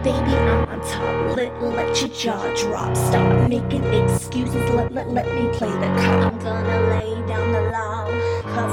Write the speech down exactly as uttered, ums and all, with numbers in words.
Baby, I'm on top, let, let your jaw drop. Stop making excuses, let, let, let me play the cop. I'm gonna lay down the law,